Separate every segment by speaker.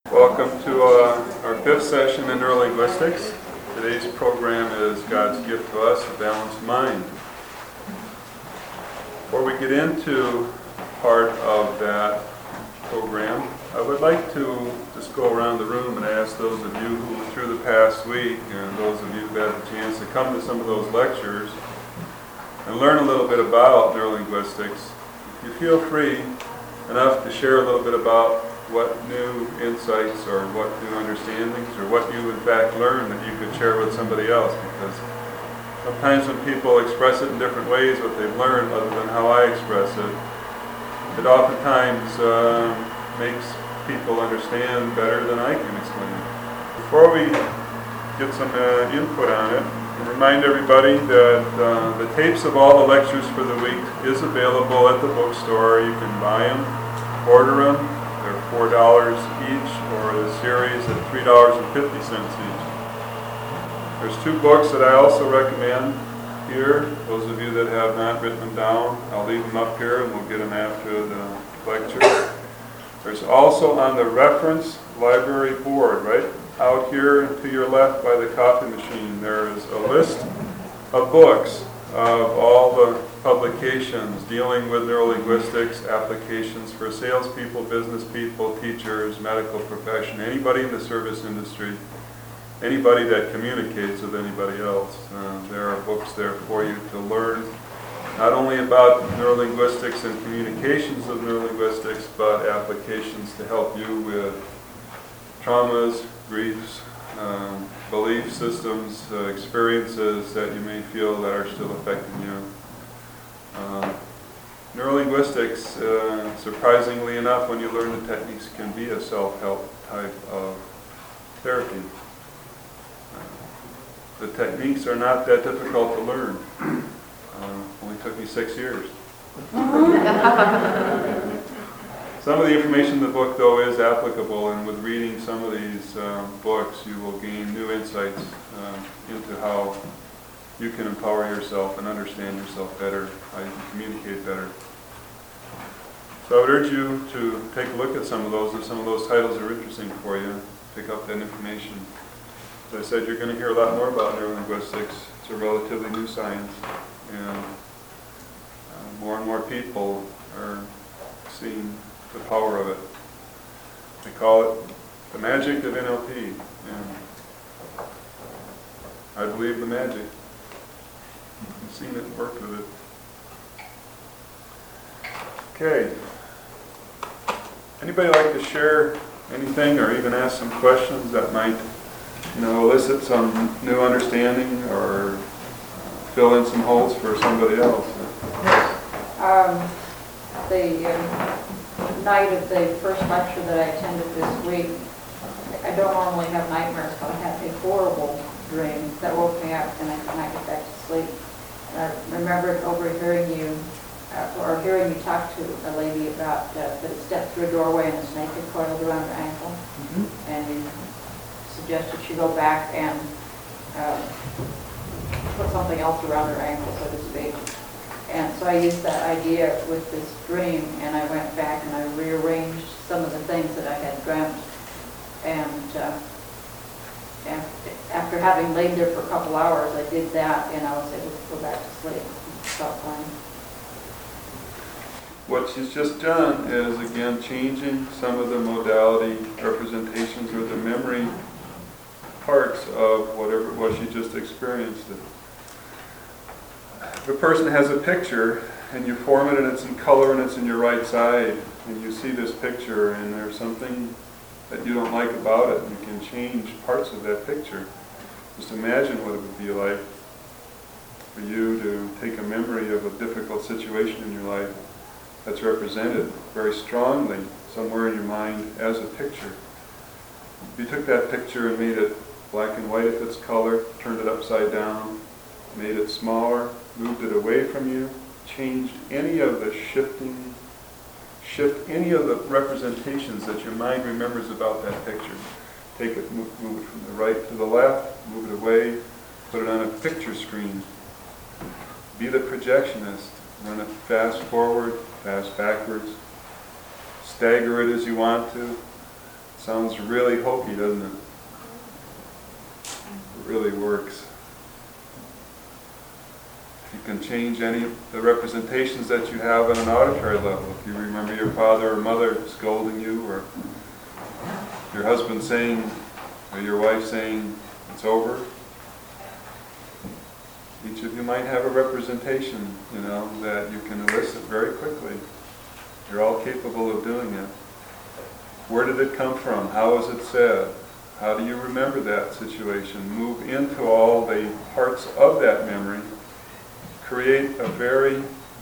Speaker 1: Welcome to our fifth session in neurolinguistics. Today's program is God's gift to us, a balanced mind. Before we get into part of that program, I would like to just go around the room and ask those of you who through the past week and those of you who had the chance to come to some of those lectures and learn a little bit about neurolinguistics, if you feel free enough to share a little bit about what new insights or what new understandings or what you in fact learned that you could share with somebody else, because sometimes when people express it in different ways, what they've learned other than how I express it, it oftentimes makes people understand better than I can explain it. Before we get some input on it, I remind everybody that the tapes of all the lectures for the week is available at the bookstore. You can buy them, order them. They're $4 each, or the series at $3.50 each. There's two books that I also recommend here. Those of you that have not written them down, I'll leave them up here and we'll get them after the lecture. There's also on the reference library board, right out here to your left by the coffee machine, there is a list of books of all the publications dealing with neurolinguistics, applications for salespeople, business people, teachers, medical profession, anybody in the service industry, anybody that communicates with anybody else. There are books there for you to learn not only about neurolinguistics and communications of neurolinguistics, but applications to help you with traumas, griefs, belief systems, experiences that you may feel that are still affecting you. Neurolinguistics, surprisingly enough, when you learn the techniques, can be a self-help type of therapy. The techniques are not that difficult to learn. Only took me 6 years. Some of the information in the book, though, is applicable, and with reading some of these books, you will gain new insights into how you can empower yourself and understand yourself better, how you can communicate better. So I would urge you to take a look at some of those. If some of those titles are interesting for you, pick up that information. As I said, you're going to hear a lot more about neurolinguistics. It's a relatively new science, and more and more people are seeing the power of it. They call it the magic of NLP, and I believe the magic. I've seen it and worked with it. Okay. Anybody like to share anything or even ask some questions that might, elicit some new understanding or fill in some holes for somebody else?
Speaker 2: The night of the first lecture that I attended this week, I don't normally have nightmares, but I had a horrible dream that woke me up and I could not get back to sleep. And I remembered overhearing you, or hearing you talk to a lady about that had stepped through a doorway and a snake had coiled around her ankle. Mm-hmm. And you suggested she go back and put something else around her ankle, so to speak. And so I used that idea with this dream, and I went back and I rearranged some of the things that I had dreamt. And after having laid there for a couple hours, I did that, and I was able to go back to sleep. Felt fine.
Speaker 1: What she's just done is, again, changing some of the modality representations or the memory parts of whatever it was she just experienced. If a person has a picture and you form it and it's in color and it's in your right side, and you see this picture and there's something that you don't like about it, and you can change parts of that picture. Just imagine what it would be like for you to take a memory of a difficult situation in your life that's represented very strongly somewhere in your mind as a picture. If you took that picture and made it black and white if it's color, turned it upside down, made it smaller, moved it away from you, changed any of the shift any of the representations that your mind remembers about that picture. Take it, move it from the right to the left, move it away, put it on a picture screen. Be the projectionist. Run it fast forward, fast backwards. Stagger it as you want to. Sounds really hokey, doesn't it? It really works. You can change any of the representations that you have on an auditory level. If you remember your father or mother scolding you, or your husband saying, or your wife saying, it's over. Each of you might have a representation, that you can elicit very quickly. You're all capable of doing it. Where did it come from? How was it said? How do you remember that situation? Move into all the parts of that memory. Create a very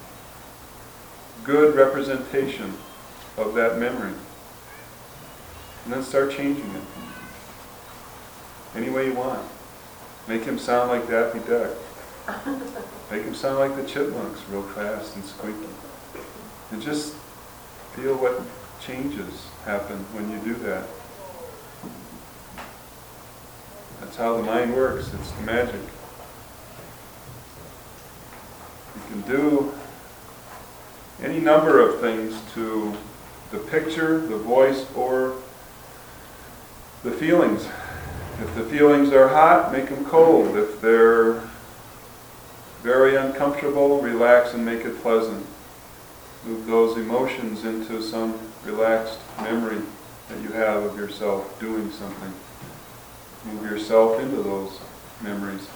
Speaker 1: good representation of that memory. And then start changing it. Any way you want. Make him sound like Daffy Duck. Make him sound like the Chipmunks, real fast and squeaky. And just feel what changes happen when you do that. That's how the mind works. It's the magic. You can do any number of things to the picture, the voice, or the feelings. If the feelings are hot, make them cold. If they're very uncomfortable, relax and make it pleasant. Move those emotions into some relaxed memory that you have of yourself doing something. Move yourself into those memories.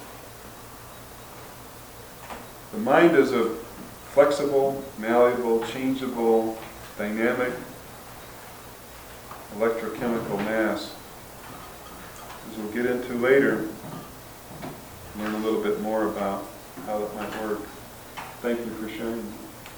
Speaker 1: The mind is a flexible, malleable, changeable, dynamic, electrochemical mass. As we'll get into later, learn a little bit more about how that might work. Thank you for sharing.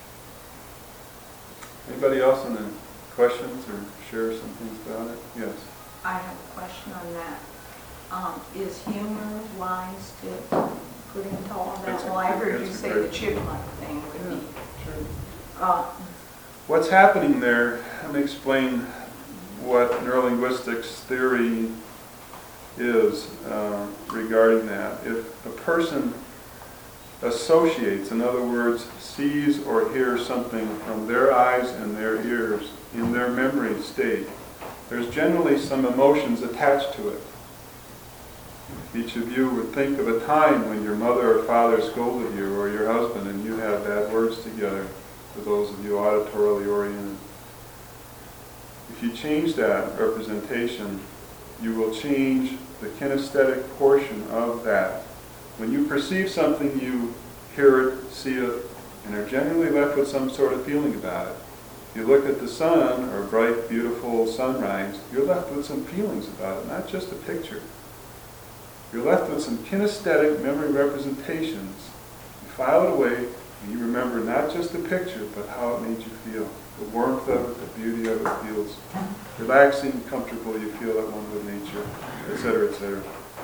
Speaker 1: Anybody else in the questions or share some things about it? Yes.
Speaker 3: I have a question on that. Is humor wise to put into all of that? Well, I heard you say the chipmunk thing would be.
Speaker 1: Sure. What's happening there, let me explain what neurolinguistics theory is regarding that. If a person associates, in other words, sees or hears something from their eyes and their ears in their memory state, there's generally some emotions attached to it. Each of you would think of a time when your mother or father scolded you, or your husband, and you had bad words together, for those of you auditorily oriented. If you change that representation, you will change the kinesthetic portion of that. When you perceive something, you hear it, see it, and are generally left with some sort of feeling about it. You look at the sun, or a bright, beautiful sunrise, you're left with some feelings about it, not just a picture. You're left with some kinesthetic memory representations. You file it away, and you remember not just the picture, but how it made you feel. The warmth of it, the beauty of it feels relaxing, comfortable, you feel at one with nature, etc., etc.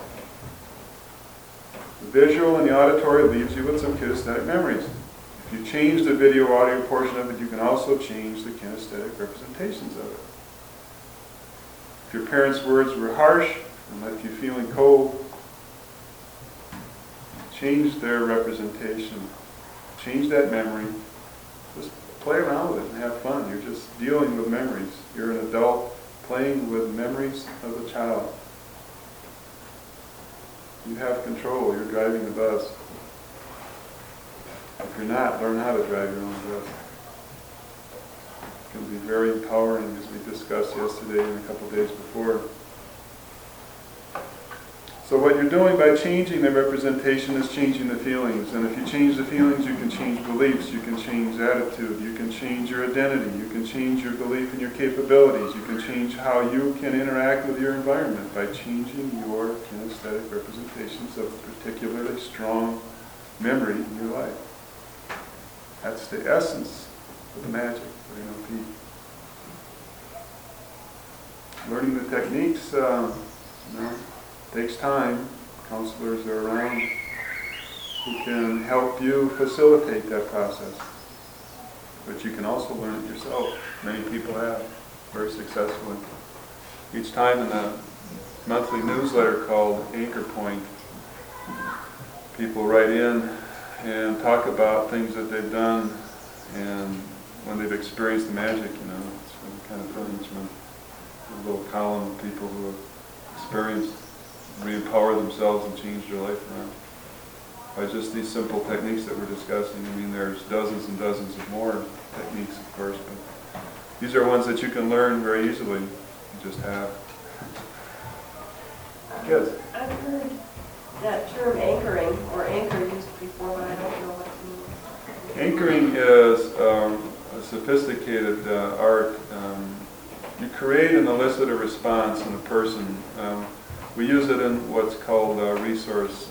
Speaker 1: The visual and the auditory leaves you with some kinesthetic memories. If you change the video audio portion of it, you can also change the kinesthetic representations of it. If your parents' words were harsh and left you feeling cold, change their representation. Change that memory. Just play around with it and have fun. You're just dealing with memories. You're an adult playing with memories of the child. You have control. You're driving the bus. If you're not, learn how to drive your own bus. It can be very empowering, as we discussed yesterday and a couple days before. So what you're doing by changing the representation is changing the feelings. And if you change the feelings, you can change beliefs, you can change attitude, you can change your identity, you can change your belief in your capabilities, you can change how you can interact with your environment by changing your kinesthetic representations of a particularly strong memory in your life. That's the essence of the magic of NLP. Learning the techniques, takes time. Counselors are around who can help you facilitate that process. But you can also learn it yourself. Many people have, very successfully. Each time in the monthly newsletter called Anchor Point, people write in and talk about things that they've done and when they've experienced the magic, it's really kind of fun each month. a little column of people who have experienced, re-empower themselves and change their life around by just these simple techniques that we're discussing. I mean, there's dozens and dozens of more techniques, of course, but these are ones that you can learn very easily. You just have. Yes?
Speaker 4: I've heard that term anchoring, or anchor used before, but I don't know what it means.
Speaker 1: Anchoring is a sophisticated art. You create and elicit a response in a person. We use it in what's called resource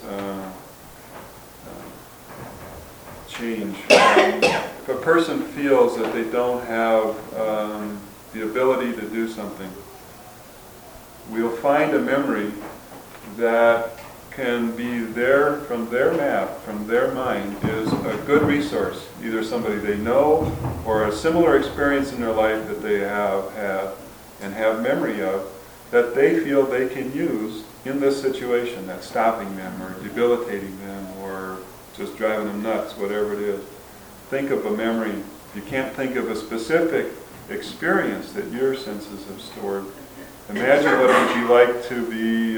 Speaker 1: change. If a person feels that they don't have the ability to do something, we'll find a memory that can be there from their map, from their mind, is a good resource, either somebody they know or a similar experience in their life that they have had and have memory of, that they feel they can use in this situation that's stopping them or debilitating them or just driving them nuts, whatever it is. Think of a memory. If you can't think of a specific experience that your senses have stored, imagine what it would be like to be,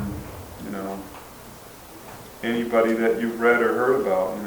Speaker 1: anybody that you've read or heard about,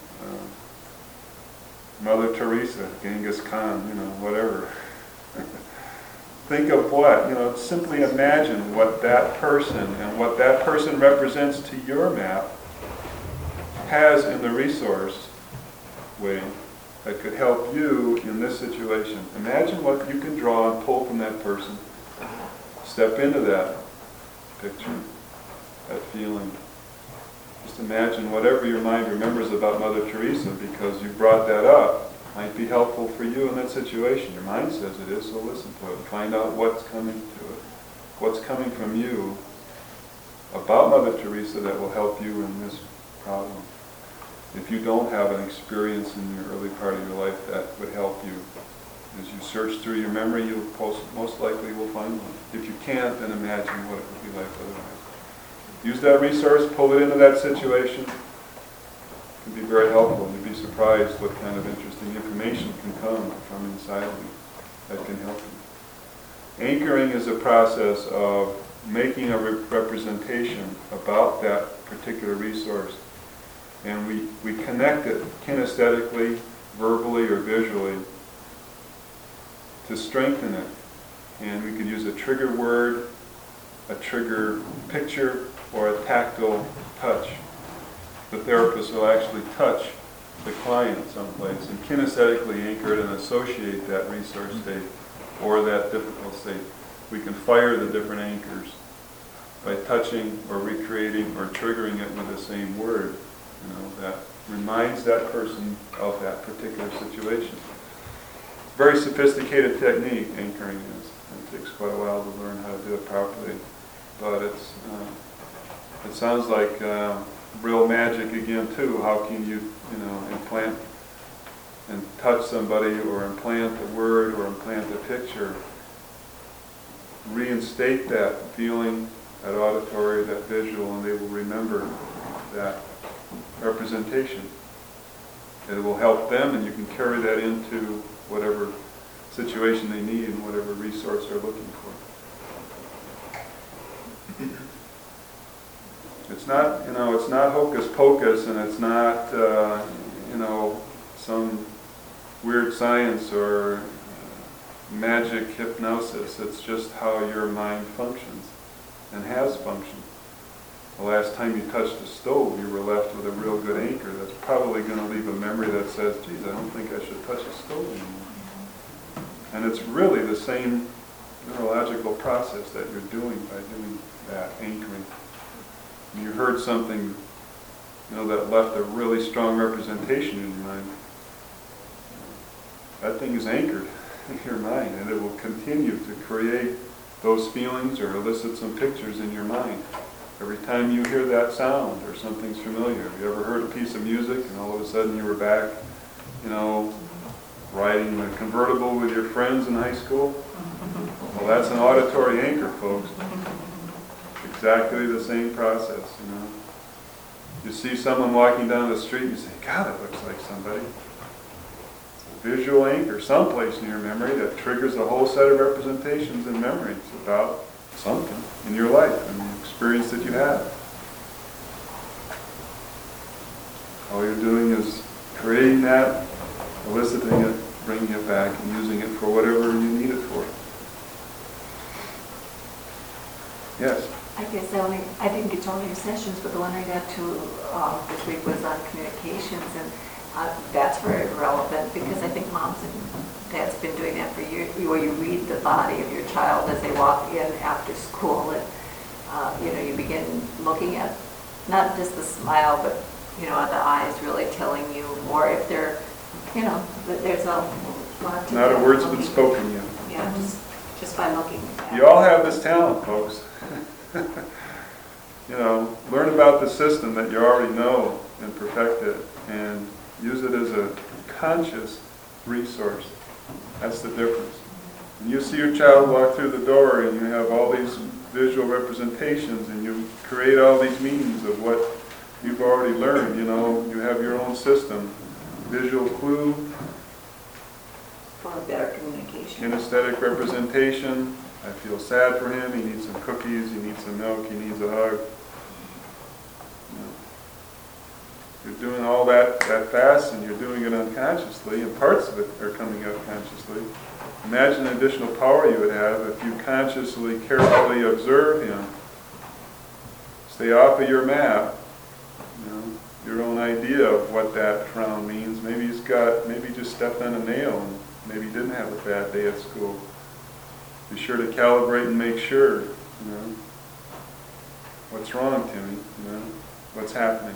Speaker 1: Mother Teresa, Genghis Khan, whatever. Think of what, simply imagine what that person and what that person represents to your map has in the resource way that could help you in this situation. Imagine what you can draw and pull from that person. Step into that picture, that feeling. Just imagine whatever your mind remembers about Mother Teresa, because you brought that up, might be helpful for you in that situation. Your mind says it is, so listen to it and find out what's coming to it. What's coming from you about Mother Teresa that will help you in this problem. If you don't have an experience in your early part of your life that would help you, as you search through your memory, you most likely will find one. If you can't, then imagine what it would be like otherwise. Use that resource, pull it into that situation. It can be very helpful. You'd be surprised what kind of interesting information can come from inside of you that can help you. Anchoring is a process of making a representation about that particular resource. And we connect it kinesthetically, verbally, or visually to strengthen it. And we could use a trigger word, a trigger picture, or a tactile touch. The therapist will actually touch the client someplace and kinesthetically anchor it and associate that resource state or that difficult state. We can fire the different anchors by touching or recreating or triggering it with the same word, that reminds that person of that particular situation. Very sophisticated technique, anchoring is. It takes quite a while to learn how to do it properly, but it sounds like real magic again too. How can you, implant and touch somebody or implant a word or implant a picture, reinstate that feeling, that auditory, that visual, and they will remember that representation. It will help them, and you can carry that into whatever situation they need and whatever resource they're looking for. It's not, it's not hocus pocus, and it's not, some weird science or magic hypnosis. It's just how your mind functions and has functioned. The last time you touched a stove, you were left with a real good anchor. That's probably going to leave a memory that says, geez, I don't think I should touch a stove anymore. And it's really the same neurological process that you're doing by doing that anchoring. And you heard something, that left a really strong representation in your mind. That thing is anchored in your mind, and it will continue to create those feelings or elicit some pictures in your mind. Every time you hear that sound or something's familiar. Have you ever heard a piece of music and all of a sudden you were back, riding a convertible with your friends in high school? Well, that's an auditory anchor, folks. Exactly the same process, You see someone walking down the street and you say, God, it looks like somebody. visual anchor someplace in your memory that triggers a whole set of representations and memories about something in your life and the experience that you have. All you're doing is creating that, eliciting it, bringing it back, and using it for whatever you need it for. Yes?
Speaker 5: I guess I didn't get to all your sessions, but the one I got to this week was on communications, and that's very relevant because I think moms and dads have been doing that for years, where you read the body of your child as they walk in after school, and you begin looking at not just the smile, but the eyes really telling you, or if they're, there's a lot to
Speaker 1: Not a
Speaker 5: do
Speaker 1: word's
Speaker 5: looking.
Speaker 1: been spoken yet.
Speaker 5: Yeah, just by looking at
Speaker 1: You all have this talent, folks. Learn about the system that you already know and perfect it, and use it as a conscious resource. That's the difference. When you see your child walk through the door and you have all these visual representations and you create all these meanings of what you've already learned, you have your own system. Visual clue,
Speaker 5: for better communication.
Speaker 1: kinesthetic representation. I feel sad for him, he needs some cookies, he needs some milk, he needs a hug. You're doing all that fast, and you're doing it unconsciously, and parts of it are coming up consciously. Imagine the additional power you would have if you consciously, carefully observe him. Stay off of your map, your own idea of what that frown means. Maybe he just stepped on a nail, and maybe he didn't have a bad day at school. Be sure to calibrate and make sure, what's wrong, Timmy, what's happening.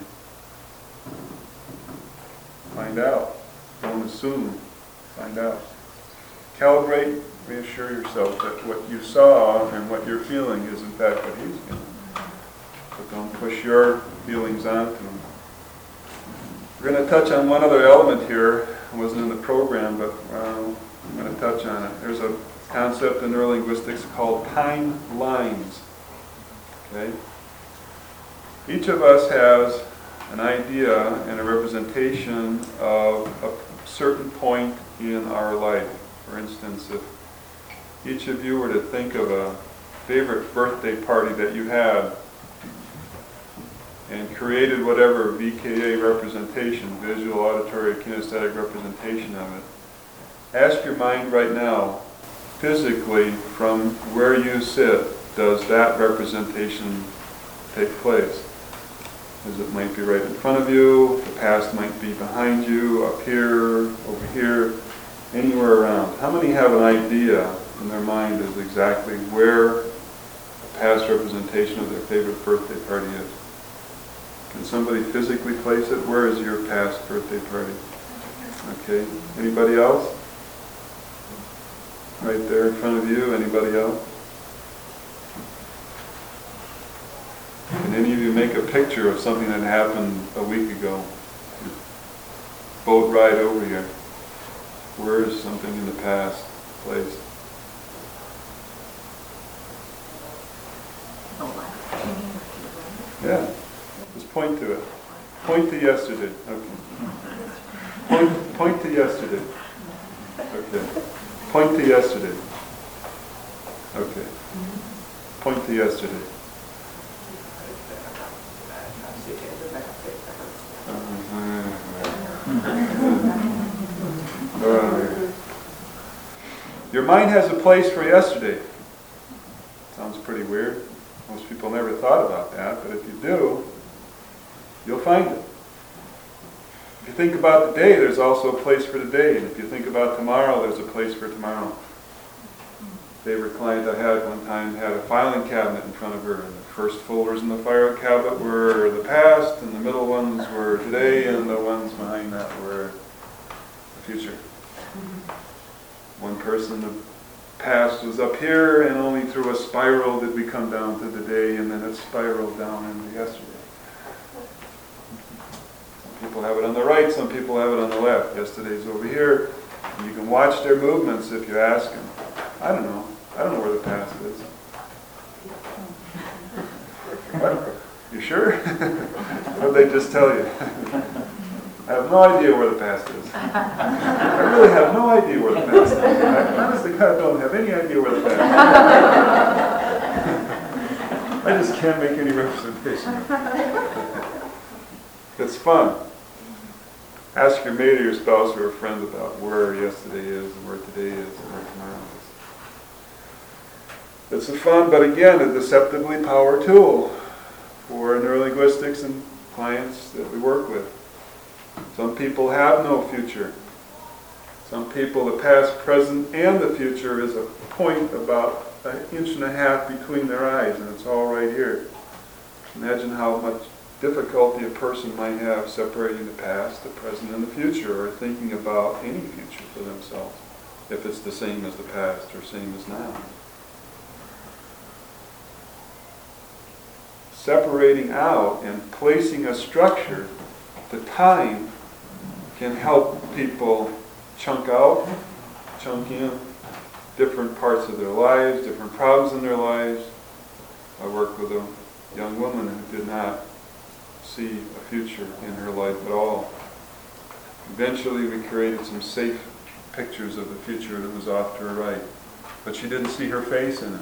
Speaker 1: Find out. Don't assume. Find out. Calibrate, reassure yourself that what you saw and what you're feeling is in fact what he's feeling. But don't push your feelings onto him. We're going to touch on one other element here. It wasn't in the program, but I'm going to touch on it. There's a concept in neurolinguistics called timelines. Okay? Each of us has an idea and a representation of a certain point in our life. For instance, if each of you were to think of a favorite birthday party that you had and created whatever VKA representation, visual, auditory, kinesthetic representation of it, ask your mind right now, physically, from where you sit, does that representation take place? As it might be right in front of you, the past might be behind you, up here, over here, anywhere around. How many have an idea in their mind as exactly where a past representation of their favorite birthday party is? Can somebody physically place it? Where is your past birthday party? Okay. Anybody else? Right there in front of you. Anybody else? Can any of you make a picture of something that happened a week ago? Boat ride over here. Where is something in the past placed? Yeah. Just point to it. Point to yesterday. Okay. Point to yesterday. Okay. Point to yesterday. Okay. Point to yesterday. Your mind has a place for yesterday. Sounds pretty weird. Most people never thought about that, but if you do, you'll find it. If you think about the day, there's also a place for today. And if you think about tomorrow, there's a place for tomorrow. Favorite client I had one time had a filing cabinet in front of her, and the first folders in the filing cabinet were the past, and the middle ones were today, and the ones behind that were the future. One person, the past was up here, and only through a spiral did we come down to the day, and then it spiraled down into yesterday. Some people have it on the right, some people have it on the left. Yesterday's over here. And you can watch their movements if you ask them. I don't know where the past is. What? You sure? Or they just tell you? I have no idea where the past is. I really have no idea where the past is. I honestly God don't have any idea where the past is. I just can't make any representation. It's fun. Ask your mate or your spouse or a friend about where yesterday is and where today is and where tomorrow is. It's a fun, but again, a deceptively power tool for neurolinguistics and clients that we work with. Some people have no future. Some people, the past, present, and the future is a point about 1.5 inches between their eyes, and it's all right here. Imagine how much difficulty a person might have separating the past, the present, and the future, or thinking about any future for themselves, if it's the same as the past or same as now. Separating out and placing a structure, the time, can help people chunk out, chunk in different parts of their lives, different problems in their lives. I worked with a young woman who did not see a future in her life at all. Eventually we created some safe pictures of the future that was off to her right, but she didn't see her face in it.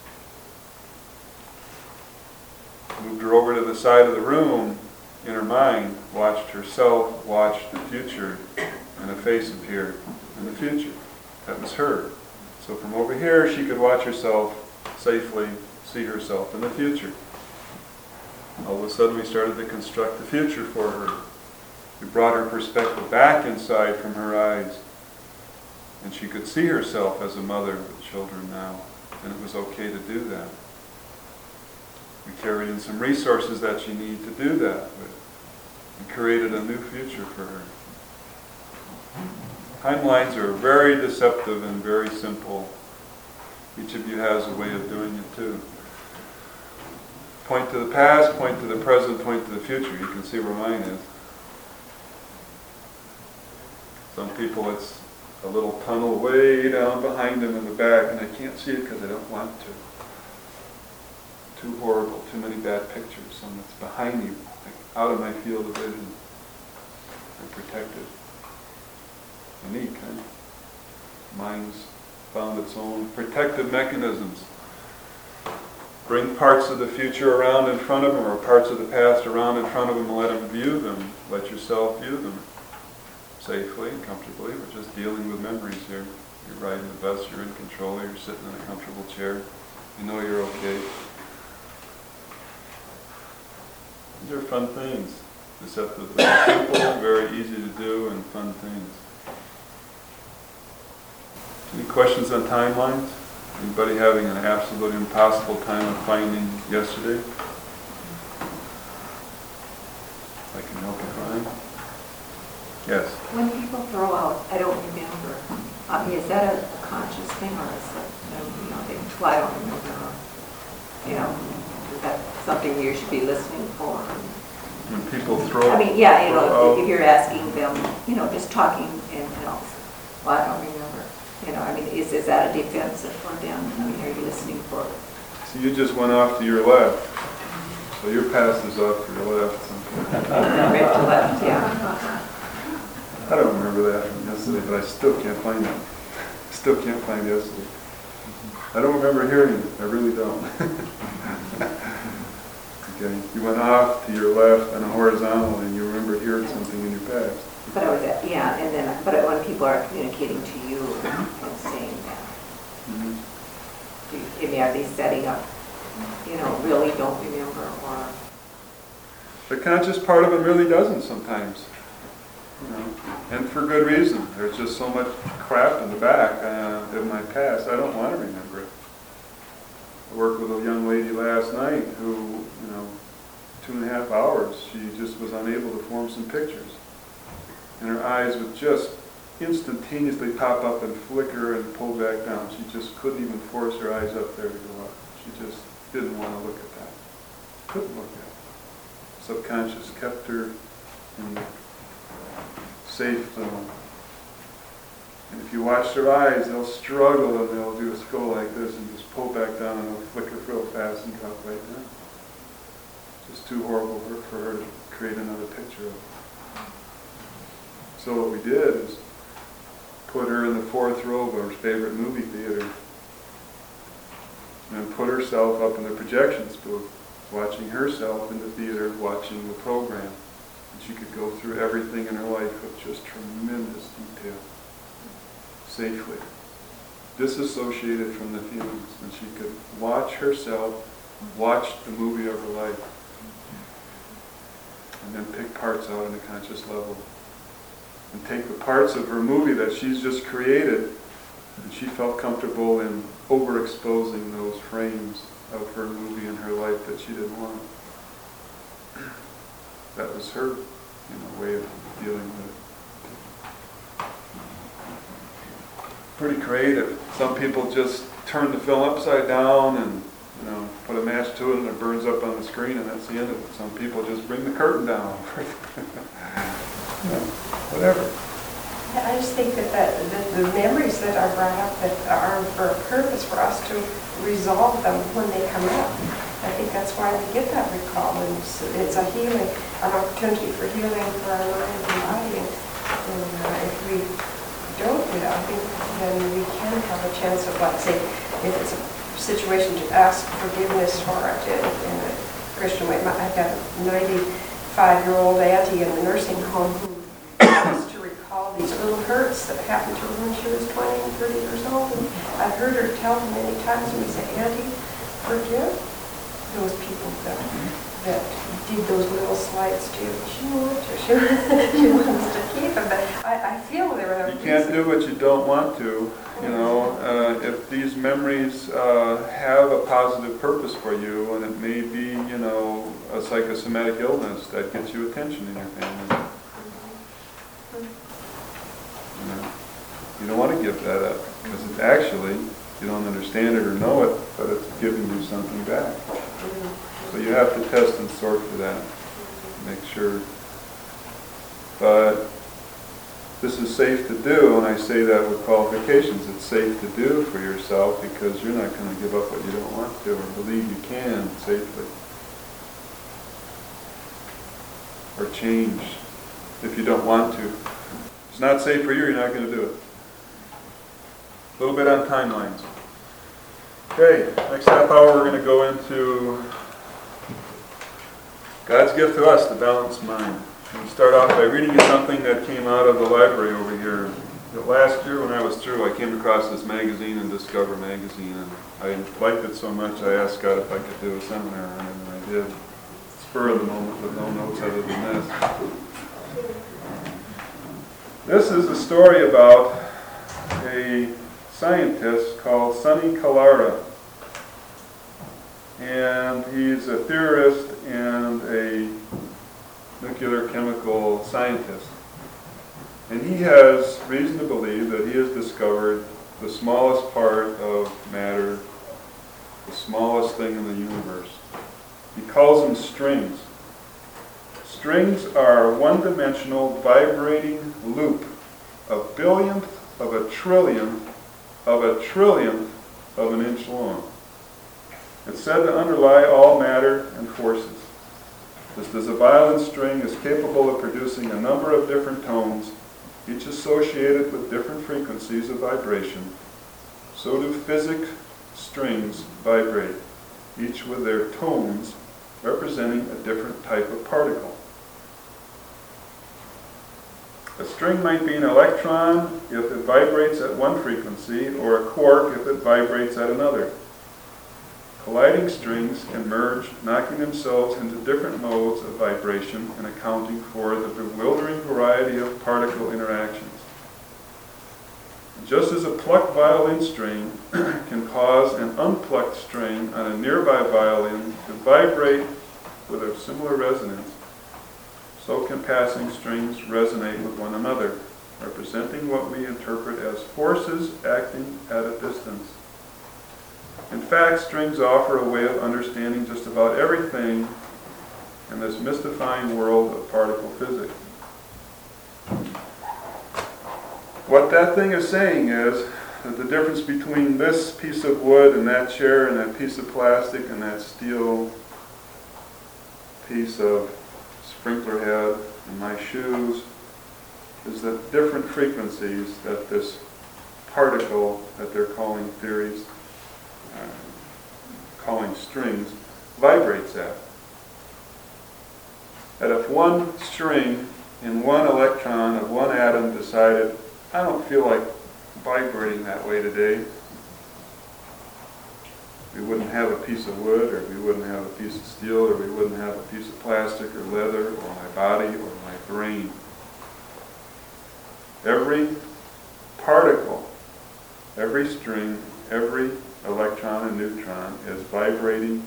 Speaker 1: Moved her over to the side of the room in her mind, watched herself, watched the future, and a face appeared in the future. That was her. So from over here she could watch herself safely, see herself in the future. All of a sudden we started to construct the future for her. We brought her perspective back inside from her eyes, and she could see herself as a mother with children now, and it was okay to do that. We carried in some resources that she needed to do that with, and created a new future for her. Timelines are very deceptive and very simple. Each of you has a way of doing it too. Point to the past, point to the present, point to the future. You can see where mine is. Some people it's a little tunnel way down behind them in the back, and I can't see it because I don't want to. Too horrible, too many bad pictures. Some that's behind you, like out of my field of vision. And protected. Unique, huh? Mind's found its own protective mechanisms. Bring parts of the future around in front of them, or parts of the past around in front of them, and let them view them. Let yourself view them safely and comfortably. We're just dealing with memories here. You're riding the bus, you're in control, you're sitting in a comfortable chair. You know you're okay. These are fun things. Deceptively simple, very easy to do, and fun things. Any questions on timelines? Anybody having an absolute impossible time of finding yesterday? I can help you find. Yes?
Speaker 5: When people throw out, I don't remember, is that a conscious thing, or is it, well, I don't remember, is that something you should be listening for?
Speaker 1: When people throw
Speaker 5: I mean, yeah, if you're asking them, just talking and else, well, I don't remember. Is that a defensive for them? Are you listening for it?
Speaker 1: So you just went off to your left. So your past is off to your left.
Speaker 5: Right to left, yeah.
Speaker 1: I don't remember that from yesterday, but I still can't find it. Still can't find yesterday. I don't remember hearing it. I really don't. Okay. You went off to your left on a horizontal, and you remember hearing something in your past.
Speaker 5: But I was at, but when people are communicating to you and saying that, are they setting up, really don't remember, or?
Speaker 1: The conscious part of it really doesn't sometimes, and for good reason. There's just so much crap in the back of my past, I don't want to remember it. I worked with a young lady last night who, 2.5 hours, she just was unable to form some pictures. And her eyes would just instantaneously pop up and flicker and pull back down. She just couldn't even force her eyes up there to go up. She just didn't want to look at that. Couldn't look at it. Subconscious kept her in the safe zone. And if you watch their eyes, they'll struggle and they'll just go like this and just pull back down and they'll flicker real fast and drop right down. Just too horrible for her to create another picture of. So what we did is put her in the fourth row of her favorite movie theater and put herself up in the projections booth, watching herself in the theater, watching the program. And she could go through everything in her life with just tremendous detail, safely, disassociated from the feelings. And she could watch herself, watch the movie of her life, and then pick parts out on a conscious level. And take the parts of her movie that she's just created, and she felt comfortable in overexposing those frames of her movie in her life that she didn't want. That was her, way of dealing with it. Pretty creative. Some people just turn the film upside down and put a match to it and it burns up on the screen and that's the end of it. Some people just bring the curtain down. Whatever.
Speaker 4: I just think that the memories that are brought up that are for a purpose for us to resolve them when they come up. I think that's why we get that recall, and it's a healing, an opportunity for healing for our mind and body. And if we don't do that, I think then we can have a chance of, let's say, if it's a situation to ask forgiveness for it in a Christian way. I've got a 95-year-old auntie in the nursing home who wants to recall these little hurts that happened to her when she was 20 and 30 years old. And I've heard her tell them many times when we say, Auntie, forgive those people that did those little slights to you. She wants to. She wants to keep them. But I feel there are.
Speaker 1: You can't do what you don't want to. If these memories have a positive purpose for you, and it may be, a psychosomatic illness that gets you attention in your family. You don't want to give that up because it's actually, you don't understand it or know it, but it's giving you something back. So you have to test and sort for that, make sure. But this is safe to do, and I say that with qualifications. It's safe to do for yourself because you're not going to give up what you don't want to or believe you can safely. Or change if you don't want to. If it's not safe for you, you're not going to do it. A little bit on timelines. Okay, next half hour we're going to go into God's gift to us, the balanced mind. And we start off by reading you something that came out of the library over here. Last year when I was through, I came across this magazine in Discover magazine, and I liked it so much I asked God if I could do a seminar on it, and I did. Spur of the moment with no notes other than this. This is a story about a scientist called Sonny Collara. And he's a theorist and a nuclear chemical scientist. And he has reason to believe that he has discovered the smallest part of matter, the smallest thing in the universe. He calls them strings. Strings are a one-dimensional vibrating loop, a billionth of a trillionth of a trillionth of an inch long. It's said to underlie all matter and forces. Just as a violin string is capable of producing a number of different tones, each associated with different frequencies of vibration, so do physic strings vibrate, each with their tones representing a different type of particle. A string might be an electron if it vibrates at one frequency, or a quark if it vibrates at another. Colliding strings can merge, knocking themselves into different modes of vibration and accounting for the bewildering variety of particle interactions. Just as a plucked violin string can cause an unplucked string on a nearby violin to vibrate with a similar resonance, so can passing strings resonate with one another, representing what we interpret as forces acting at a distance. In fact, strings offer a way of understanding just about everything in this mystifying world of particle physics. What that thing is saying is that the difference between this piece of wood and that chair and that piece of plastic and that steel piece of sprinkler head and my shoes is that different frequencies that this particle that they're calling theories, calling strings, vibrates at. That if one string in one electron of one atom decided, I don't feel like vibrating that way today, we wouldn't have a piece of wood, or we wouldn't have a piece of steel, or we wouldn't have a piece of plastic or leather, or my body, or my brain. Every particle, every string, every electron and neutron is vibrating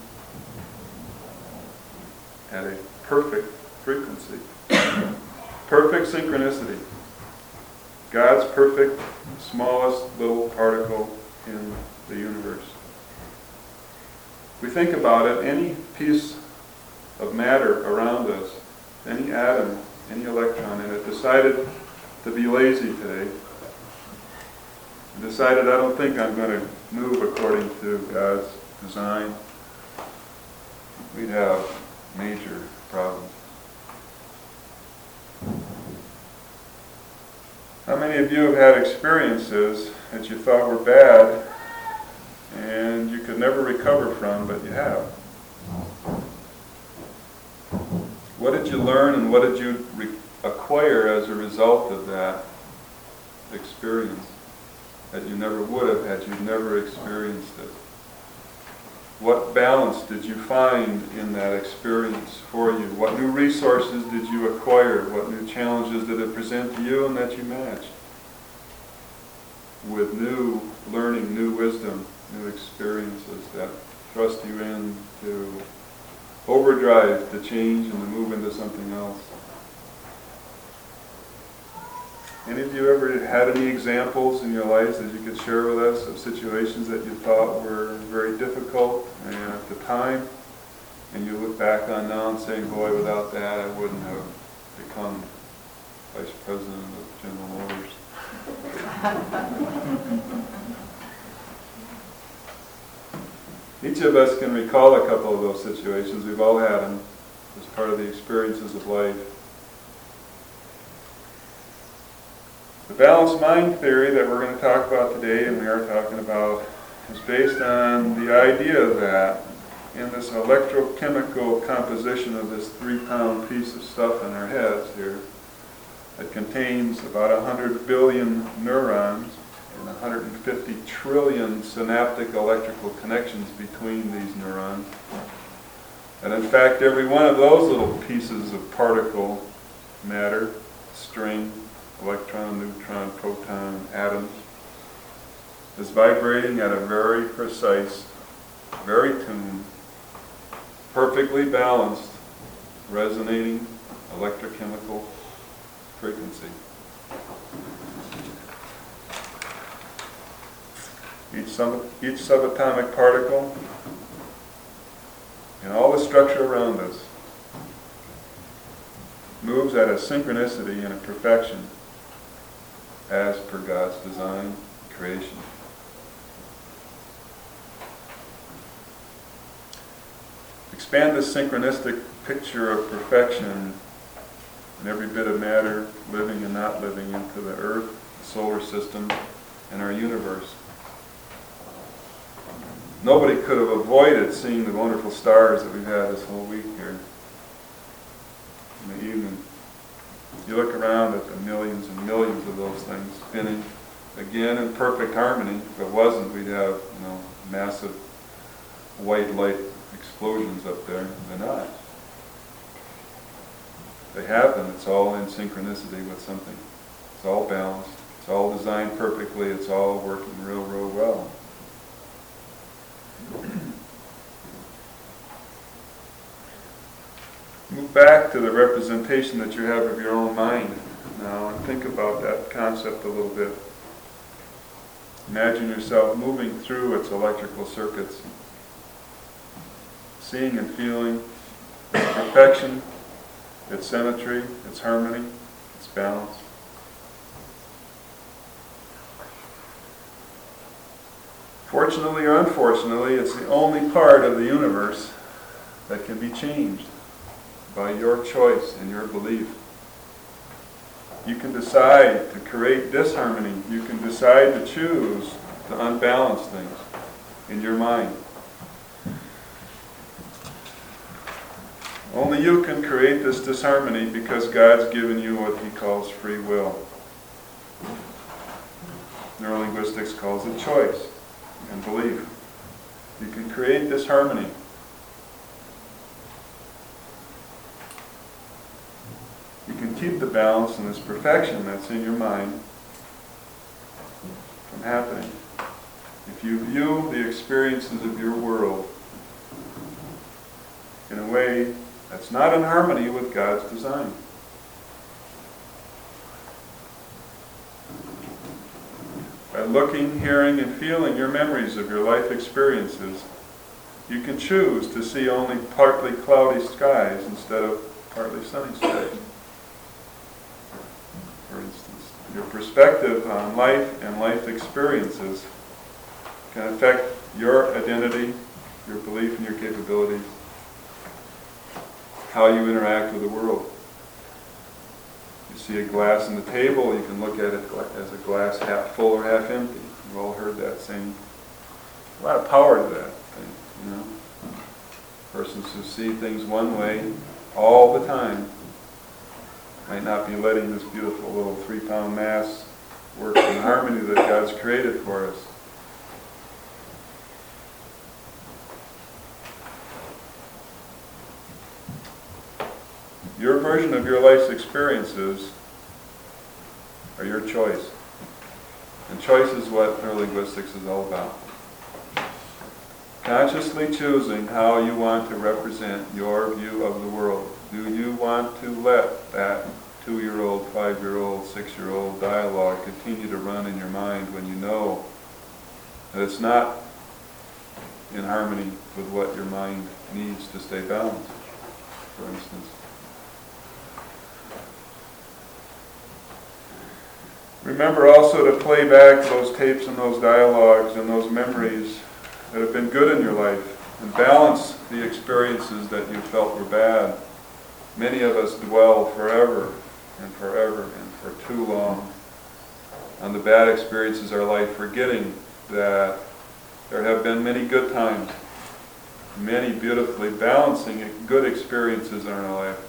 Speaker 1: at a perfect frequency. Perfect synchronicity. God's perfect, smallest little particle in the universe. We think about it, any piece of matter around us, any atom, any electron in it, decided to be lazy today, decided, I don't think I'm going to move according to God's design, we'd have major problems. How many of you have had experiences that you thought were bad and you could never recover from, but you have? What did you learn and what did you acquire as a result of that experience that you never would have had you never experienced it? What balance did you find in that experience for you? What new resources did you acquire? What new challenges did it present to you and that you matched? With new learning, new wisdom, new experiences that thrust you into overdrive, to change and to move into something else. Any of you ever had any examples in your lives that you could share with us of situations that you thought were very difficult at the time, and you look back on now and saying, boy, without that I wouldn't have become Vice President of General Motors? Each of us can recall a couple of those situations. We've all had them as part of the experiences of life. The balanced mind theory that we're going to talk about today, and we are talking about, is based on the idea that in this electrochemical composition of this 3-pound piece of stuff in our heads here, it contains about 100 billion neurons and 150 trillion synaptic electrical connections between these neurons. And in fact, every one of those little pieces of particle matter, string, electron, neutron, proton, atoms, is vibrating at a very precise, very tuned, perfectly balanced, resonating electrochemical frequency. Each subatomic particle and all the structure around us moves at a synchronicity and a perfection as per God's design and creation. Expand this synchronistic picture of perfection in every bit of matter, living and not living, into the Earth, the solar system, and our universe. Nobody could have avoided seeing the wonderful stars that we've had this whole week here in the evening. You look around at the millions and millions of those things spinning, again in perfect harmony. If it wasn't, we'd have, massive white light explosions up there. They're not. They happen. It's all in synchronicity with something. It's all balanced. It's all designed perfectly. It's all working real, real well. Move back to the representation that you have of your own mind now and think about that concept a little bit. Imagine yourself moving through its electrical circuits, seeing and feeling its perfection, its symmetry, its harmony, its balance. Fortunately or unfortunately, it's the only part of the universe that can be changed by your choice and your belief. You can decide to create disharmony. You can decide to choose to unbalance things in your mind. Only you can create this disharmony because God's given you what He calls free will. Neurolinguistics calls it choice and belief. You can create disharmony. You can keep the balance and this perfection that's in your mind from happening. If you view the experiences of your world in a way that's not in harmony with God's design. By looking, hearing, and feeling your memories of your life experiences, you can choose to see only partly cloudy skies instead of partly sunny skies. For instance, your perspective on life and life experiences can affect your identity, your belief in your capabilities, how you interact with the world. You see a glass on the table, you can look at it as a glass half full or half empty. You've all heard that saying. A lot of power to that thing, you know. Persons who see things one way all the time might not be letting this beautiful little 3-pound mass work in harmony that God's created for us. Your version of your life's experiences are your choice. And choice is what neurolinguistics is all about. Consciously choosing how you want to represent your view of the world. Do you want to let that 2-year-old, 5-year-old, 6-year-old dialogue continue to run in your mind when you know that it's not in harmony with what your mind needs to stay balanced, for instance? Remember also to play back those tapes and those dialogues and those memories that have been good in your life and balance the experiences that you felt were bad. Many of us dwell forever and forever and for too long on the bad experiences of our life, forgetting that there have been many good times, many beautifully balancing good experiences in our life.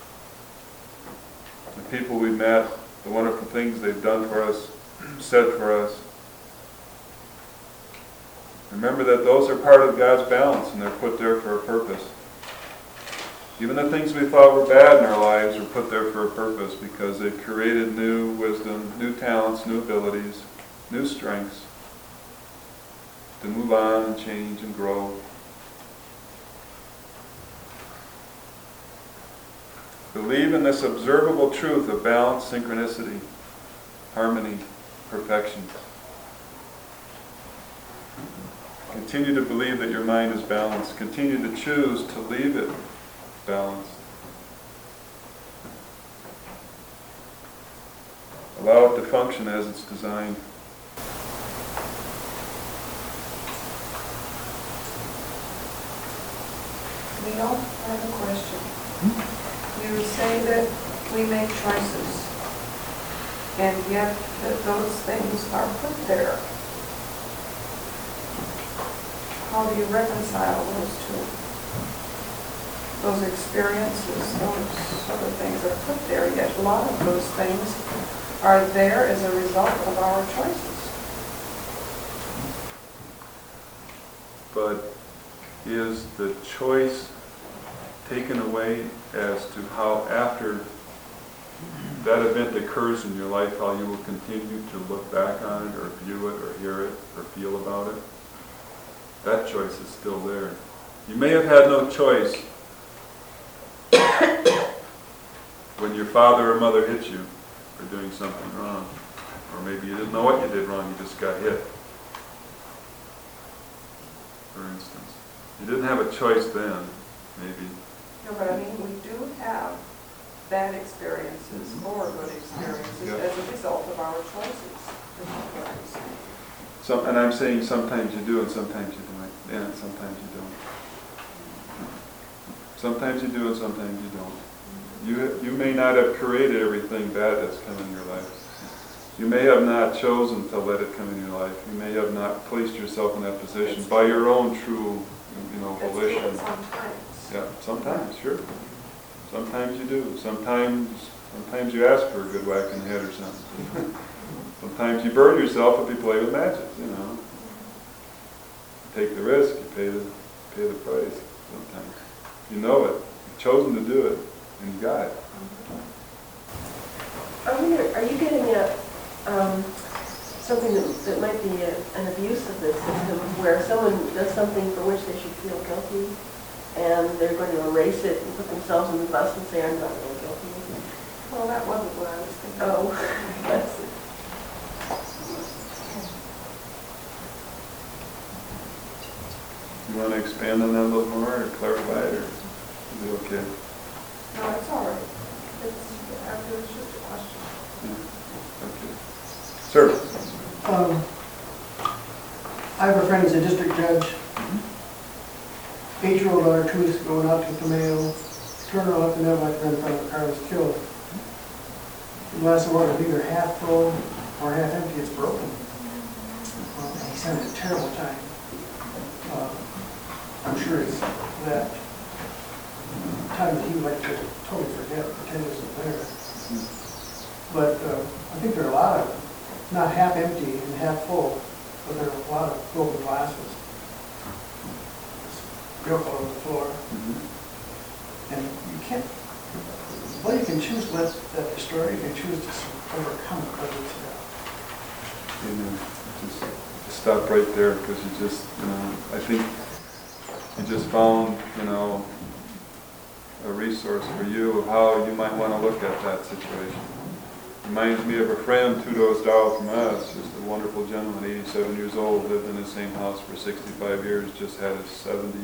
Speaker 1: The people we've met, the wonderful things they've done for us, said for us. Remember that those are part of God's balance and they're put there for a purpose. Even the things we thought were bad in our lives are put there for a purpose because they've created new wisdom, new talents, new abilities, new strengths to move on and change and grow. Believe in this observable truth of balance, synchronicity, harmony, perfection. Continue to believe that your mind is balanced. Continue to choose to leave it balanced. Allow it to function as it's designed.
Speaker 4: Neil, I have a question. You say that we make choices, and yet that those things are put there. How do you reconcile those two? Those experiences, those other things are put there, yet a lot of those things are there as a result of our choices.
Speaker 1: But is the choice taken away as to how after that event occurs in your life, how you will continue to look back on it or view it or hear it or feel about it? That choice is still there. You may have had no choice when your father or mother hit you for doing something wrong. Or maybe you didn't know what you did wrong, you just got hit. For instance. You didn't have a choice then, maybe.
Speaker 4: No, but I mean, we do have bad experiences or good experiences as a result of our choices. Is what I'm saying.
Speaker 1: And I'm saying sometimes you do and sometimes you don't. And sometimes you don't. Sometimes you do and sometimes you don't. You may not have created everything bad that's come in your life. You may have not chosen to let it come in your life. You may have not placed yourself in that position by your own true,
Speaker 4: That's
Speaker 1: volition.
Speaker 4: good sometimes.
Speaker 1: Yeah, sometimes, sure. Sometimes you do. Sometimes you ask for a good whack in the head or something. Sometimes you burn yourself if you play with magic, Take the risk, you pay the price sometimes. You know it. You've chosen to do it, and you got it.
Speaker 4: Are you getting at something that might be an abuse of this system, where someone does something for which they should feel guilty, and they're going to erase it and put themselves in the bus and say, I'm not really guilty?
Speaker 3: Well, that wasn't what I was thinking.
Speaker 4: Oh, that's it.
Speaker 1: You want to expand on that a little more, or clarify it, or is it okay?
Speaker 3: No, it's all right. It's just a question.
Speaker 1: Okay. Sir?
Speaker 6: I have a friend who's a district judge. 8-year-old daughter 2 weeks ago went out to get the mail, turned her left and right like in front of the car, was killed. The glass of water is either half full or half empty, it's broken. He's having a terrible time. I'm sure it's that time that he would like to totally forget, pretend it isn't there. But I think there are a lot of, not half empty and half full, but there are a lot of broken glasses. It's real all over the floor. And you can't, well, you can choose to let that destroy, you can choose to overcome it, but it's,
Speaker 1: Just stop right there, because you just, I think you just found, a resource for you of how you might want to look at that situation. Reminds me of a friend 2 doors down from us, just a wonderful gentleman, 87 years old, lived in the same house for 65 years, just had his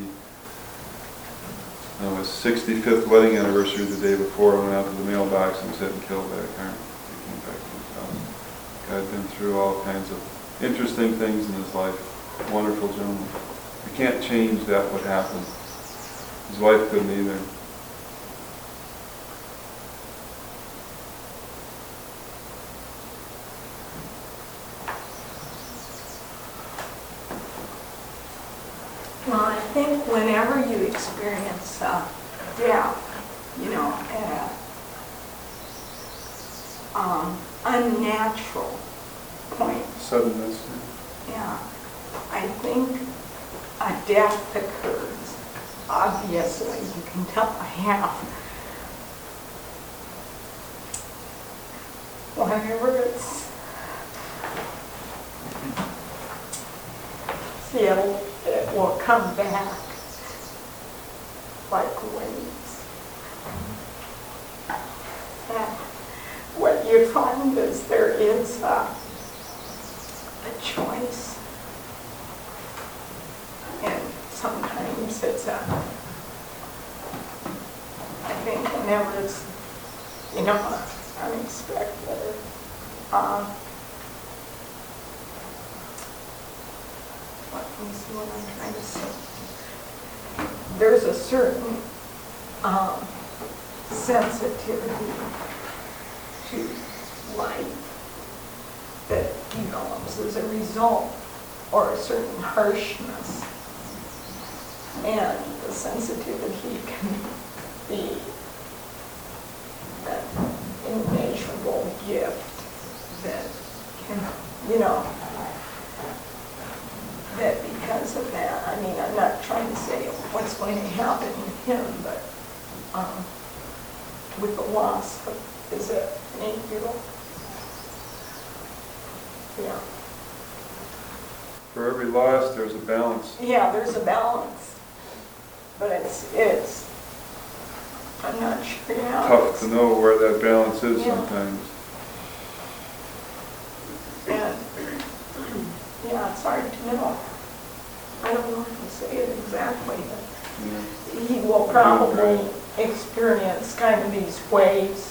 Speaker 1: 65th wedding anniversary the day before, went out to the mailbox and was hit and killed by a car. He came back to his house. Guy'd been through all kinds of interesting things in his life. Wonderful gentleman. You can't change that, what happened. His wife couldn't either.
Speaker 3: Well, I think whenever you experience death, at unnatural point,
Speaker 1: Suddenness.
Speaker 3: yeah, I think a death occurs. Obviously, you can tell I have. Whenever it's it will come back like waves. And what you find is there is a choice. And sometimes it's I think whenever it's, unexpected, let me see what I'm trying to say. There's a certain sensitivity to life that develops as a result, or a certain harshness. And the sensitivity can be that immeasurable gift that can, that because of that, I'm not trying to say what's going to happen to him, but with the loss of, is it an 8-year-old? Yeah.
Speaker 1: For every loss, there's a balance.
Speaker 3: Yeah, there's a balance, but it's I'm not sure now.
Speaker 1: Tough to know where that balance is
Speaker 3: Yeah.
Speaker 1: sometimes.
Speaker 3: And, yeah, it's hard to know. I don't know how to say it exactly, but
Speaker 1: Yeah.
Speaker 3: he will probably experience kind of these waves.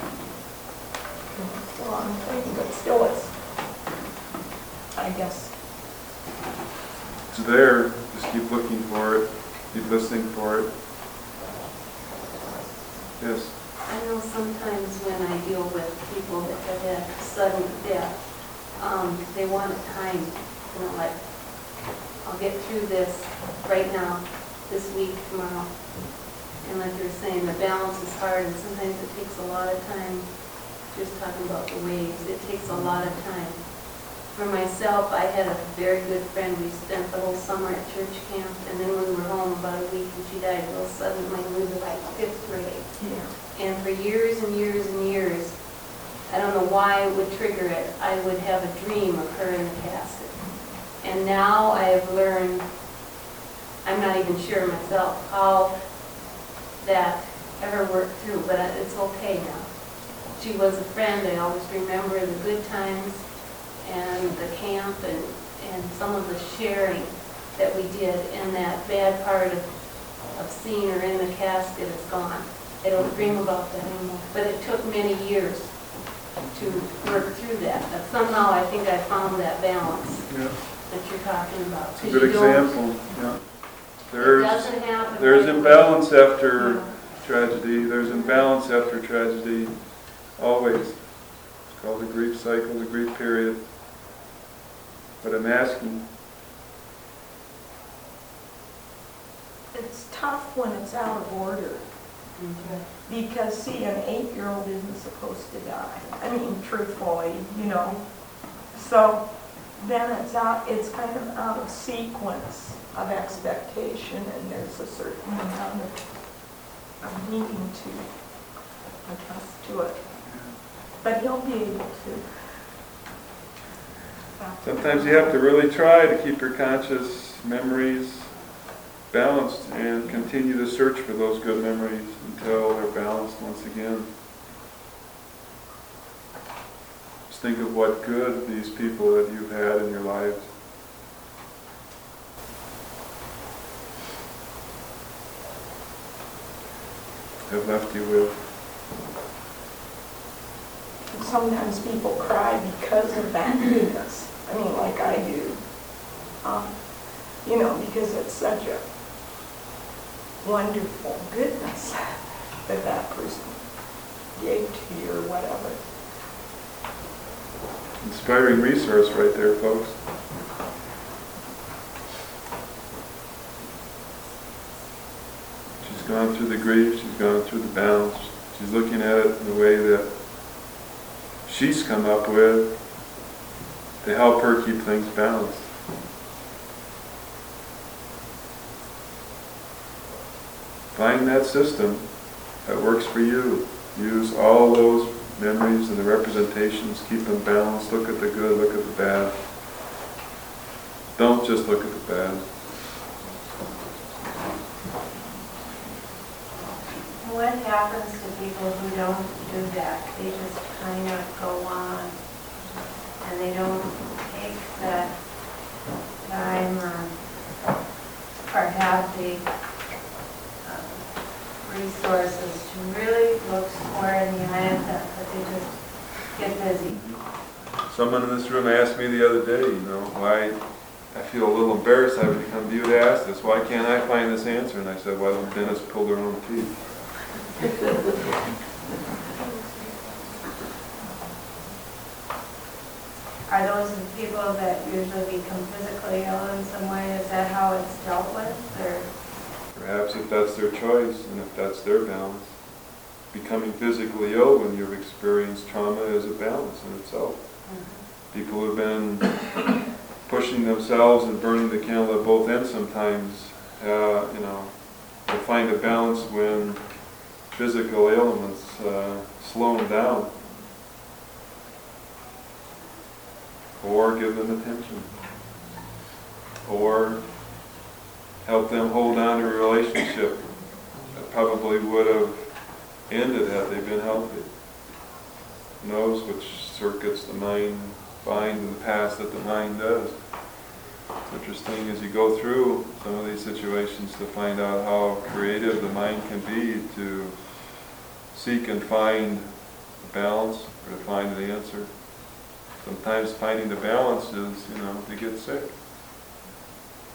Speaker 3: It's a long thing, but still it's, I guess.
Speaker 1: It's there. Just keep looking for it. Keep listening for it. Yes.
Speaker 7: I know sometimes when I deal with people that have had sudden death, they want time, like, I'll get through this right now, this week, tomorrow. And like you're saying, the balance is hard, and sometimes it takes a lot of time, just talking about the waves, it takes a lot of time. For myself, I had a very good friend. We spent the whole summer at church camp, and then when we were home about a week and she died real suddenly, we were like 5th grade.
Speaker 3: Yeah.
Speaker 7: And for years and years and years, I don't know why it would trigger it, I would have a dream of her in the casket. And now I have learned, I'm not even sure myself how that ever worked through, but it's okay now. She was a friend. I always remember the good times and the camp and some of the sharing that we did, and that bad part of seeing her in the casket is gone. I don't dream about that anymore. But it took many years to work through that. But somehow I think I found that balance
Speaker 1: Yeah.
Speaker 7: that you're talking about.
Speaker 1: It's a good example, yeah.
Speaker 7: It doesn't happen.
Speaker 1: There's
Speaker 7: right
Speaker 1: imbalance after
Speaker 7: away.
Speaker 1: tragedy, there's imbalance after tragedy, always. It's called the grief cycle, the grief period. But I'm asking,
Speaker 3: It's tough when it's out of order. Because, see, an 8-year-old isn't supposed to die. I mean, truthfully, you know. So then it's kind of out of sequence of expectation, and there's a certain amount of needing to adjust to it. But he'll be able to.
Speaker 1: sometimes you have to really try to keep your conscious memories balanced and continue to search for those good memories until they're balanced once again. Just think of what good these people that you've had in your lives. Have left you with.
Speaker 3: Sometimes people cry because of that goodness. I mean, like I do. You know, because it's such a wonderful goodness that that person gave to you or whatever.
Speaker 1: Inspiring resource right there, folks. She's gone through the grief, she's gone through the balance, she's looking at it in a way that she's come up with to help her keep things balanced. Find that system that works for you. Use all those memories and the representations, keep them balanced, look at the good, look at the bad. Don't just look at the bad.
Speaker 7: What happens to people who don't do that? They just kind of go on and they don't take that time or have the resources to really look square in the eye at that, but they just get busy.
Speaker 1: Someone in this room asked me the other day, why I feel a little embarrassed having to come to you to ask this. Why can't I find this answer? And I said, well, the dentist pulled their own teeth.
Speaker 7: Are those the people that usually become physically ill in some way? Is that how it's dealt with? Or?
Speaker 1: Perhaps if that's their choice and if that's their balance. Becoming physically ill when you've experienced trauma is a balance in itself. Mm-hmm. People who've been pushing themselves and burning the candle at both ends sometimes, will find a balance when physical ailments slow them down. Or give them attention. Or help them hold on to a relationship that probably would have ended had they been healthy. Who knows which circuits the mind find in the past that the mind does. It's interesting as you go through some of these situations to find out how creative the mind can be to seek and find the balance or to find the answer. Sometimes finding the balance is, to get sick.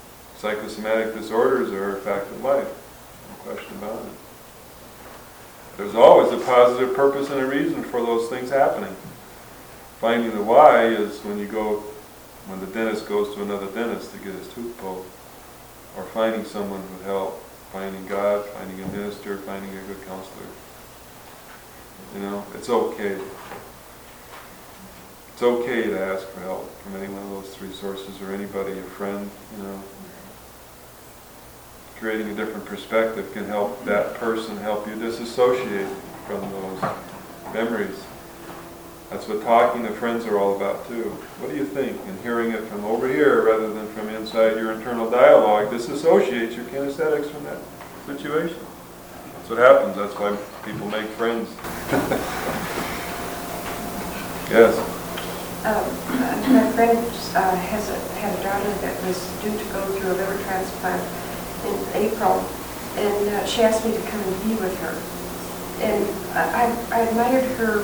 Speaker 1: Psychosomatic disorders are a fact of life, no question about it. there's always a positive purpose and a reason for those things happening. Finding the why is when the dentist goes to another dentist to get his tooth pulled, or finding someone who would help, finding God, finding a minister, finding a good counselor. You know, it's okay. It's okay to ask for help from any one of those three sources, or anybody, a friend, you know. Creating a different perspective can help that person help you disassociate from those memories. That's what talking to friends are all about too. What do you think? And hearing it from over here rather than from inside your internal dialogue disassociates your kinesthetics from that situation. That's what happens. That's why people make friends. Yes?
Speaker 4: My friend had a daughter that was due to go through a liver transplant in April, and she asked me to come and be with her. And I admired her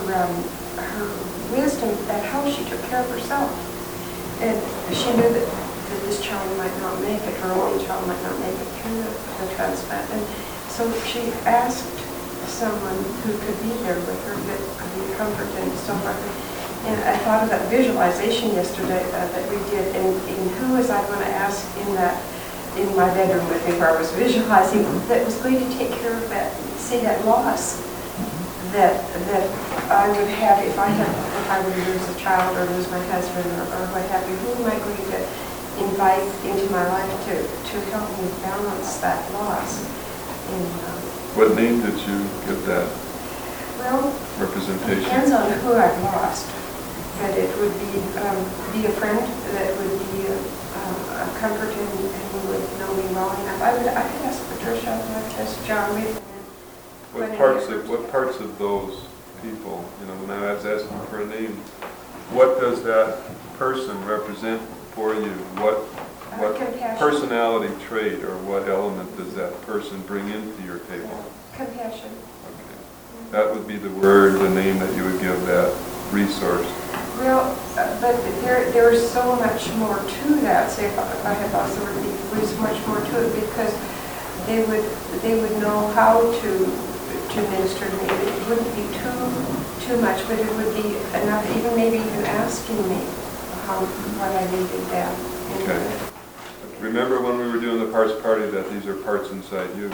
Speaker 4: wisdom at how she took care of herself. And she knew that this child might not make it, her only child might not make it through the transplant. And so she asked someone who could be there with her, that could be comfort and so forth. And I thought of that visualization yesterday that we did, and who was I going to ask in my bedroom with me, where I was visualizing that was going to take care of that, see that loss that I would have if I would lose a child or lose my husband or what have you. Who am I going to invite into my life to help me balance that loss? And,
Speaker 1: What name did you give that
Speaker 4: well,
Speaker 1: representation?
Speaker 4: it depends on who I've lost. But it would be a friend that would be a comfort and who would know me well enough. I could ask Patricia, I could ask John.
Speaker 1: What parts of those people, you know, when I was asking for a name, what does that person represent for you? What
Speaker 4: Compassion.
Speaker 1: personality trait or what element does that person bring into your table?
Speaker 4: Compassion.
Speaker 1: Okay. That would be the word, the name that you would give that resource.
Speaker 4: Well, but there's so much more to that. Say if I had lost the word, there's much more to it because they would know how to minister to me. It wouldn't be too much, but it would be enough. Maybe even asking me what I needed then.
Speaker 1: Okay. Remember when we were doing the parts party that these are parts inside you.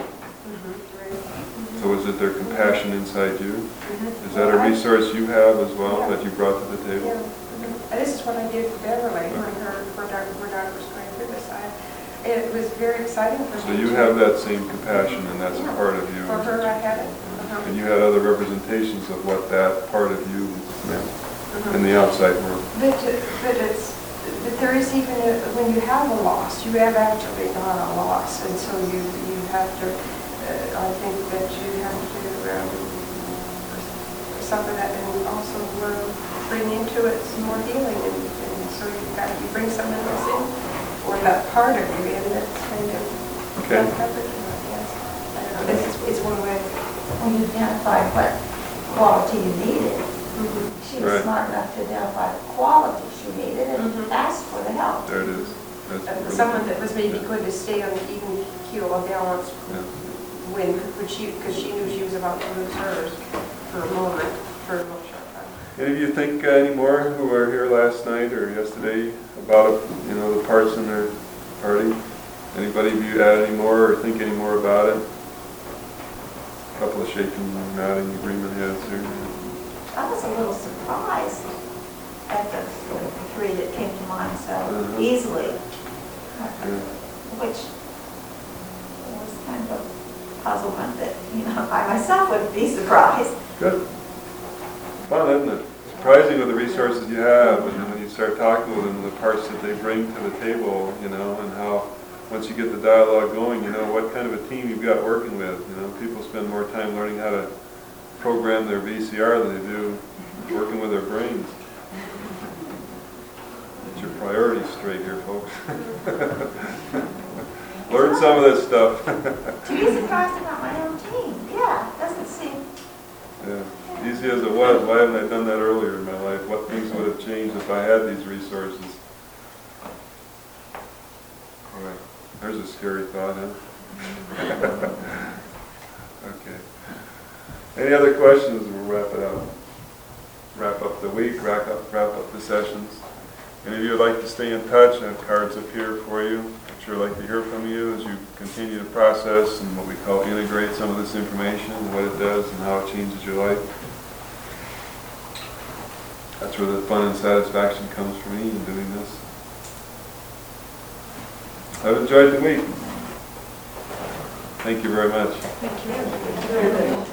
Speaker 4: Right.
Speaker 1: So is it their compassion inside you?
Speaker 4: Mhm.
Speaker 1: Is that a resource you have as well that you brought to the table?
Speaker 4: Yeah. This is what I did for Beverly when her daughter was going through this. It was very exciting for me.
Speaker 1: So you have that same compassion and that's a
Speaker 4: Yeah.
Speaker 1: part of you.
Speaker 4: For her, I had it.
Speaker 1: And you had other representations of what that part of you meant in the outside world.
Speaker 4: But there is even, when you have a loss, you have actually got a loss. And so you have to, I think that you have to suffer that and also bring into it some more healing. And so you bring someone else in, or that part of you in that's kind of covered, yes. I don't know, it's one way.
Speaker 3: When you identify what quality you needed, she was
Speaker 1: Right.
Speaker 3: smart enough to identify the quality she needed and ask for the help.
Speaker 1: There it is. That's really
Speaker 4: Someone that
Speaker 1: good.
Speaker 4: was maybe
Speaker 1: Yeah.
Speaker 4: good to stay on the even keel of balance
Speaker 1: Yeah.
Speaker 4: because she knew she was about to lose hers for a moment, for a little short time.
Speaker 1: Any of you think any more who were here last night or yesterday about the parts in their party? Anybody of you add any more or think any more about it? A couple of shaking, nodding agreement heads here.
Speaker 3: I was a little surprised at the three that came to mind so easily,
Speaker 1: Yeah.
Speaker 3: which was kind of a puzzlement that, I myself would be surprised.
Speaker 1: Good. Fun, isn't it? Surprising with the resources you have, and then when you start talking with them, the parts that they bring to the table, and how once you get the dialogue going, what kind of a team you've got working with. People spend more time learning how to program their VCR than they do working with their brains. Get your priorities straight here, folks. Learn some of this stuff.
Speaker 3: To be surprised about my own team, yeah, doesn't seem.
Speaker 1: Yeah. Easy as it was, why haven't I done that earlier in my life? What things would have changed if I had these resources? All right. There's a scary thought, huh? Okay. Any other questions? We'll wrap it up. Wrap up the week, wrap up the sessions. Any of you would like to stay in touch, I have cards up here for you. I'd sure like to hear from you as you continue to process and what we call integrate some of this information and what it does and how it changes your life. That's where the fun and satisfaction comes for me in doing this. I've enjoyed the week. Thank you very much.
Speaker 3: Thank you.